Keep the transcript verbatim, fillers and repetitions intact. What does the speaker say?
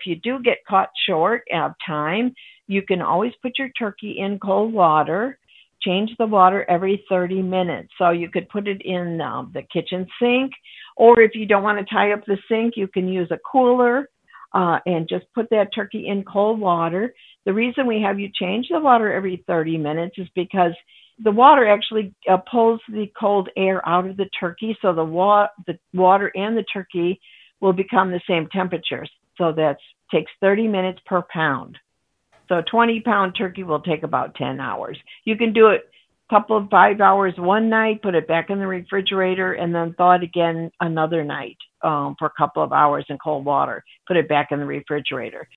you do get caught short of time, you can always put your turkey in cold water. Change the water every thirty minutes. So you could put it in um, the kitchen sink, or if you don't want to tie up the sink, you can use a cooler uh, and just put that turkey in cold water. The reason we have you change the water every thirty minutes is because the water actually uh, pulls the cold air out of the turkey, so the, wa- the water and the turkey will become the same temperature. So that takes thirty minutes per pound. So a twenty pound turkey will take about ten hours. You can do it a couple of five hours one night, put it back in the refrigerator, and then thaw it again another night um, for a couple of hours in cold water. Put it back in the refrigerator.